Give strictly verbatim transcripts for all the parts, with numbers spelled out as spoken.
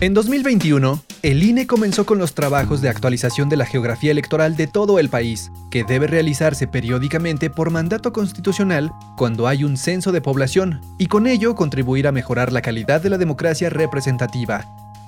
En dos mil veintiuno, el I N E comenzó con los trabajos de actualización de la geografía electoral de todo el país, que debe realizarse periódicamente por mandato constitucional cuando hay un censo de población, y con ello contribuir a mejorar la calidad de la democracia representativa.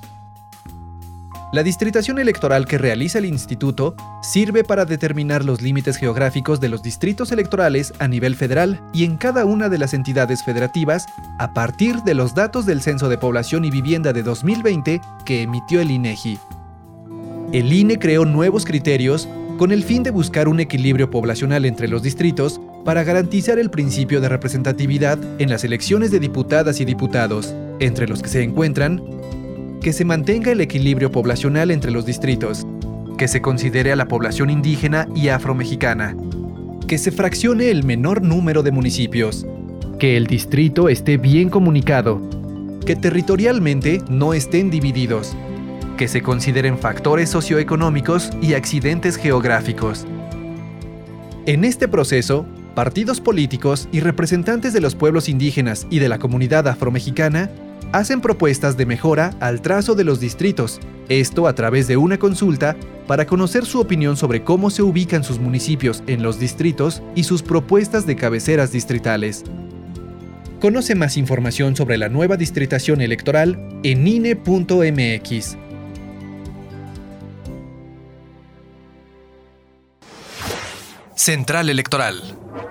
La distritación electoral que realiza el Instituto sirve para determinar los límites geográficos de los distritos electorales a nivel federal y en cada una de las entidades federativas a partir de los datos del Censo de Población y Vivienda de dos mil veinte que emitió el INEGI. El I N E creó nuevos criterios con el fin de buscar un equilibrio poblacional entre los distritos para garantizar el principio de representatividad en las elecciones de diputadas y diputados, entre los que se encuentran que se mantenga el equilibrio poblacional entre los distritos, que se considere a la población indígena y afromexicana, que se fraccione el menor número de municipios, que el distrito esté bien comunicado, que territorialmente no estén divididos, que se consideren factores socioeconómicos y accidentes geográficos. En este proceso, partidos políticos y representantes de los pueblos indígenas y de la comunidad afromexicana hacen propuestas de mejora al trazo de los distritos, esto a través de una consulta para conocer su opinión sobre cómo se ubican sus municipios en los distritos y sus propuestas de cabeceras distritales. Conoce más información sobre la nueva distritación electoral en I N E punto M X. Central Electoral.